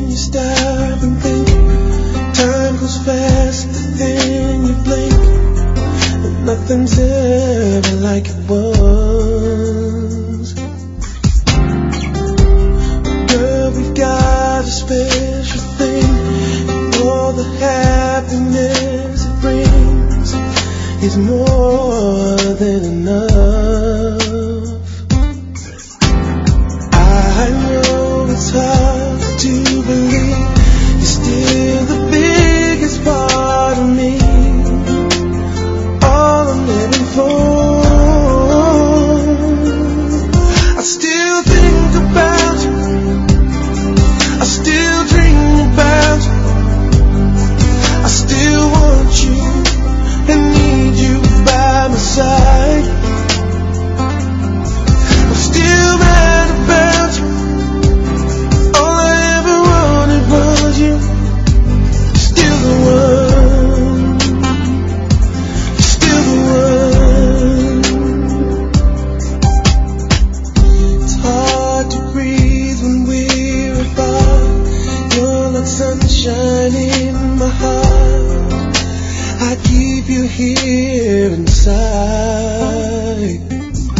you stop and think, time goes faster than you blink, and nothing's ever like it was. Girl, we've got a special thing, and all the happiness it brings is more than enough. I know it's hard to believe you're still the biggest part of me, all I'm living for. I still think about you, I still dream about you, I still want you and need you by my side. I'm still mad about you, all I ever wanted was you. Still the one, still the one. It's hard to breathe when we're apart. You're like sunshine in my heart. I keep you here inside.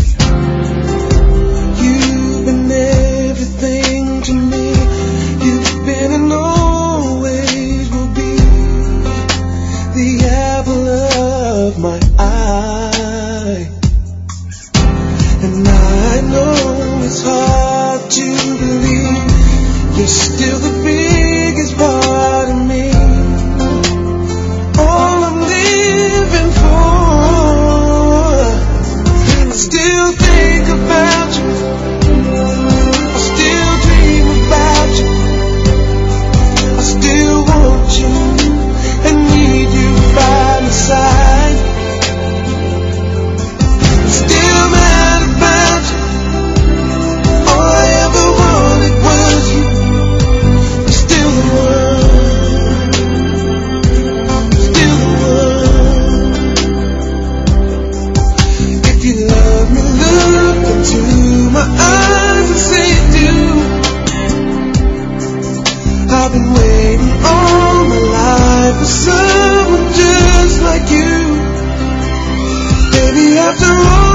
You've been everything to me. You've been and always will be the apple of my eye. And I know it's hard to believe you're still the biggest part of me, all I'm living for. I still think about you, I still dream about you, I still want you and need you by my side. I'm still mad about you, all I ever wanted was you. You're still the one, still the one. If you love me, look into my eyes and say you do. I've been waiting all my life for someone just like you. Baby, after all